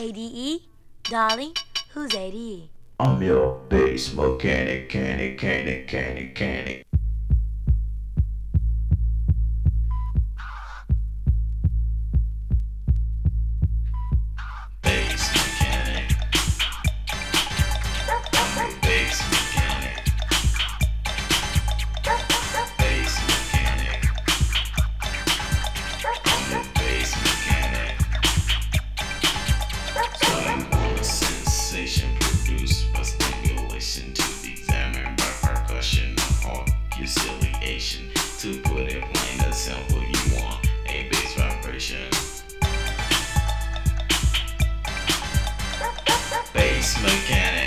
ADE? Darling, who's ADE? I'm your bass mechanic, canic. Bass mechanic. I'm your bass mechanic. Bass mechanic. I'm your bass mechanic. Starting on a sensation produced by stimulation to examine by percussion or conciliation. To put it plain and simple, you want a bass vibration. Bass mechanic.